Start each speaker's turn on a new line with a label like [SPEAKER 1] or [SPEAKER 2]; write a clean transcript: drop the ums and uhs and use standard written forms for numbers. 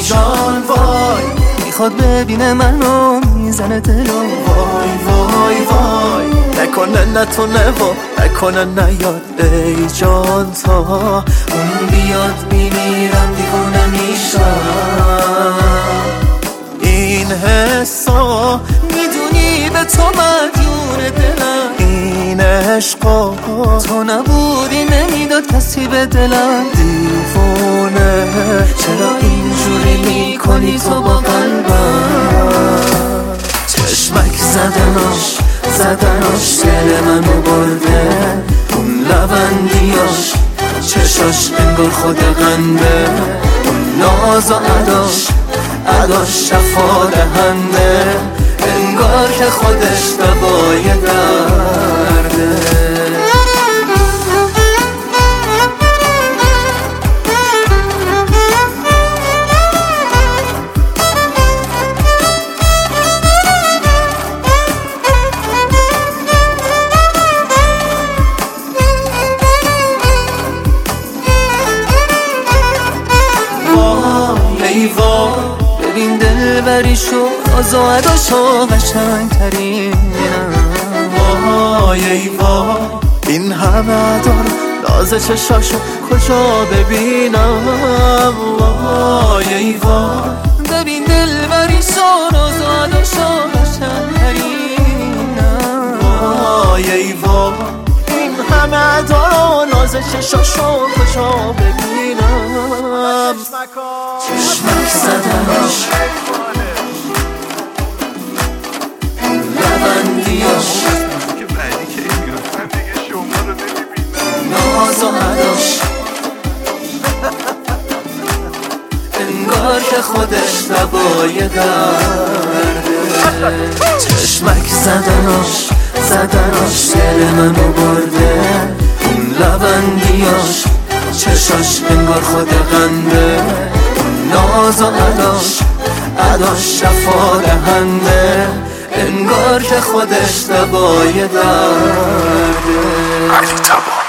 [SPEAKER 1] جان وای، میخواد ببینه منو میزنه دلو. وای وای وای، نکنه نتونه و نکنه نیاد ای جان، تا اون بیاد میمیرم دیوونه میشم. این حسا میدونی به تو مدیون دلم، این عشقا تو نبودی نمیداد کسی به دلم. دیوونه چرا اینجوری میکنی تو با قلبم؟ چشمک زدناش دل منو برده، اون لبندیاش چشاش انگار خود قنده، اون ناز و عداش شفا دهنده، انگار که خودش دوای درده. ببین دلبریشو ناز و عداشو قشنگ ترینم. وای ای وای، این همه عدا رو ناز چشاشو کجا ببینم؟ وای ای وای، ببین دلبریشو ناز و عداشو قشنگ ترینم. وای ای وای، این همه عدا رو ناز چشاشو کجا ببینم؟ چشمک زدناش لبندیاش ناز و عداش انگار که خودش دوای درده. چشمک زدناش دل منو برده، اون لبندیاش چشاش انگار خود قنده، ناز و عداش شفا دهنده، انگار که خودش دوای درده.